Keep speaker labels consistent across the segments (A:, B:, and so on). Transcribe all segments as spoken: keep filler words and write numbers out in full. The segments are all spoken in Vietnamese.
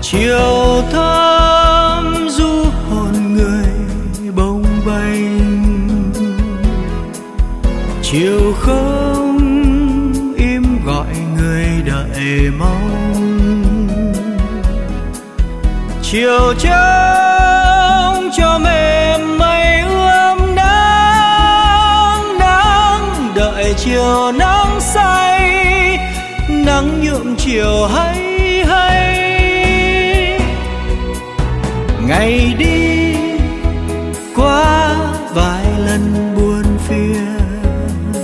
A: chiều thơm du hồn người bồng bềnh, chiều không im gọi người đợi mong, chiều trắng cho mềm mây ươm nắng, nắng đợi chiều nắng say, nắng nhuộm chiều hay hay. Ngày đi qua vài lần buồn phiền,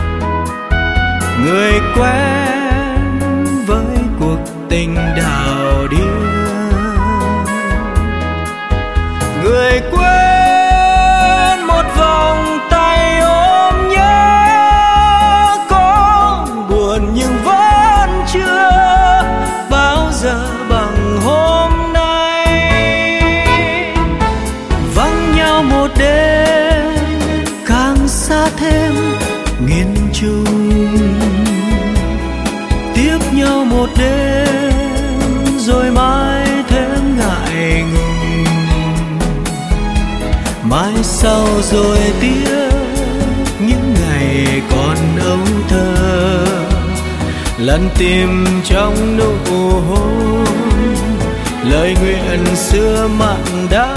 A: người quen với cuộc tình đào điên, người quên một vòng tay ôm nhớ, có buồn nhưng vẫn chưa bao giờ bằng hôm nay. Vắng nhau một đêm càng xa thêm nghìn trùng, tiếp nhau một đêm rồi mãi thêm ngại ngùng, mai sau rồi tiếc những ngày còn ấu thơ, lần tìm trong nụ hôn lời nguyện xưa mặn đắng.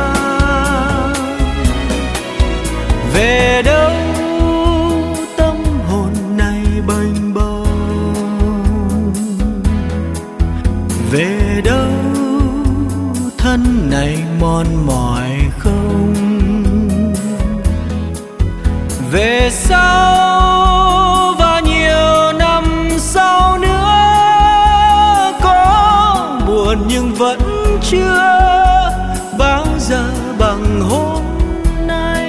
A: Về đâu tâm hồn này bềnh bồng, về đâu thân này mòn mỏi không, về sau và nhiều năm sau nữa, có buồn nhưng vẫn chưa bao giờ bằng hôm nay.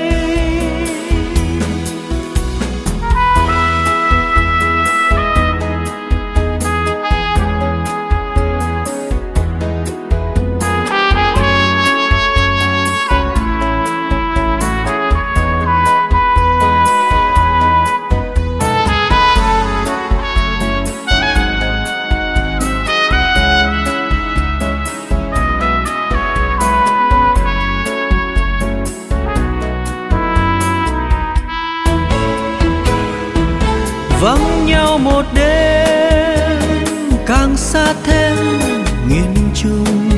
A: Vắng nhau một đêm càng xa thêm nghìn trùng,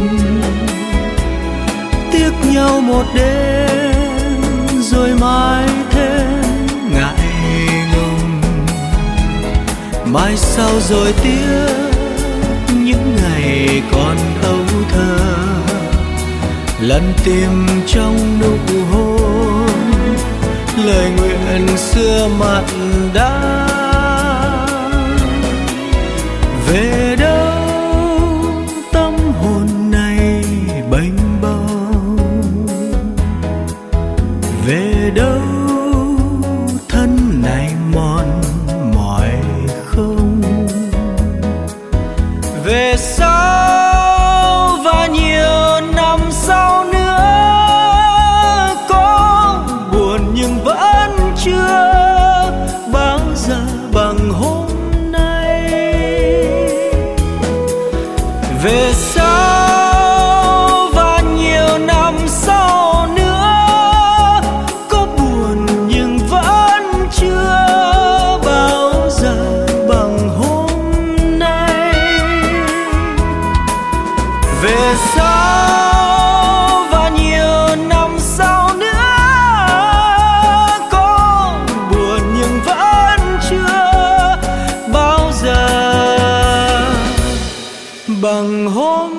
A: tiếc nhau một đêm rồi mãi thêm ngại ngùng, mai sau rồi tiếc những ngày còn ấu thơ, lần tìm trong nụ hôn lời nguyện xưa mặn đắng. Về đâu tâm hồn này bềnh bồng, về đâu thân này mòn mỏi không, về sau và nhiều năm sau nữa, có buồn nhưng vẫn chưa bao giờ bằng hôm. Về sau và nhiều năm sau nữa, có buồn nhưng vẫn chưa bao giờ bằng hôm nay. Về sau và nhiều năm sau nữa, có buồn nhưng vẫn chưa bao giờ bằng hôm